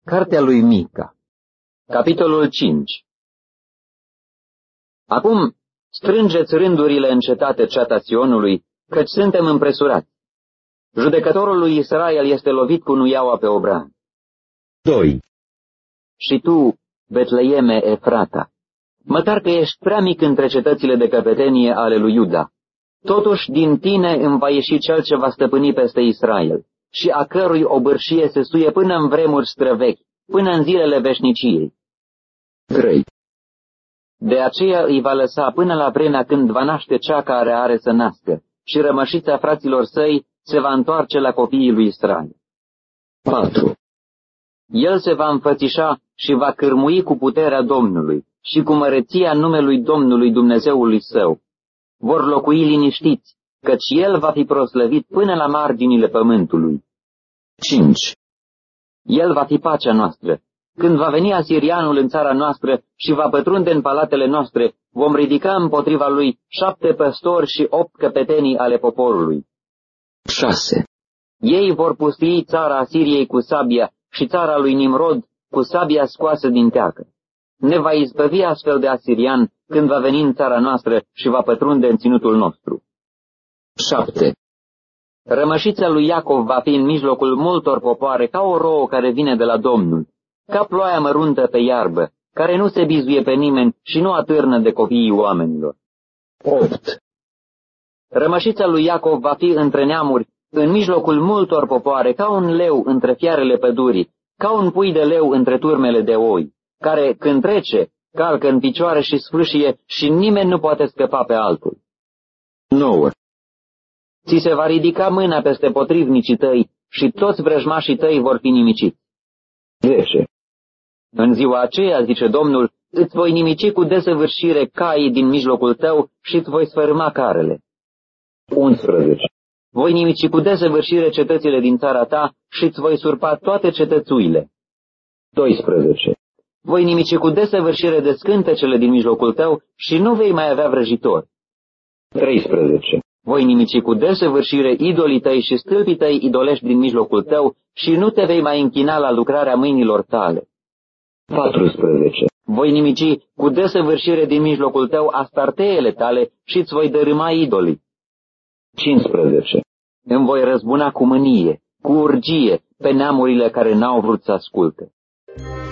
Cartea lui Mica, capitolul 5. Acum strângeți rândurile în cetate, ceata Sionului, căci suntem împresurați. Judecătorul lui Israel este lovit cu nuiaua pe obraz. 2. Și tu, Betleeme Efrata, măcar că ești prea mic între cetățile de căpetenie ale lui Iuda, totuși din tine îmi va ieși cel ce va stăpâni peste Israel, și a cărui obârșie se suie până în vremuri străvechi, până în zilele veșniciei. 3. De aceea îi va lăsa până la vremea când va naște cea care are să nască, și rămășița fraților săi se va întoarce la copiii lui Israel. 4. El se va înfățișa și va cârmui cu puterea Domnului și cu măreția numelui Domnului Dumnezeului său. Vor locui liniștiți, căci el va fi proslăvit până la marginile pământului. 5. El va fi pacea noastră. Când va veni asirianul în țara noastră și va pătrunde în palatele noastre, vom ridica împotriva lui 7 păstori și 8 căpetenii ale poporului. 6. Ei vor pustii țara Asiriei cu sabia și țara lui Nimrod cu sabia scoasă din teacă. Ne va izbăvi astfel de asirian când va veni în țara noastră și va pătrunde în ținutul nostru. 7. Rămășița lui Iacov va fi în mijlocul multor popoare ca o rouă care vine de la Domnul, ca ploaia măruntă pe iarbă, care nu se bizuie pe nimeni și nu atârnă de copiii oamenilor. 8. Rămășița lui Iacov va fi între neamuri, în mijlocul multor popoare, ca un leu între fiarele pădurii, ca un pui de leu între turmele de oi, care, când trece, calcă în picioare și sfâșie și nimeni nu poate scăpa pe altul. 9. Ți se va ridica mâna peste potrivnicii tăi și toți vrăjmașii tăi vor fi nimiciți. 10. În ziua aceea, zice Domnul, îți voi nimici cu desăvârșire caii din mijlocul tău și îți voi sfărâma carele. 11. Voi nimici cu desăvârșire cetățile din țara ta și îți voi surpa toate cetățuile. 12. Voi nimici cu desăvârșire de scântecele din mijlocul tău și nu vei mai avea vrăjitor. 13. Voi nimici cu desăvârșire idolii tăi și stâlpii tăi idolești din mijlocul tău și nu te vei mai închina la lucrarea mâinilor tale. 14. Voi nimici cu desăvârșire din mijlocul tău astarteele tale și îți voi dărâma idolii. 15. Îmi voi răzbuna cu mânie, cu urgie, pe neamurile care n-au vrut să asculte.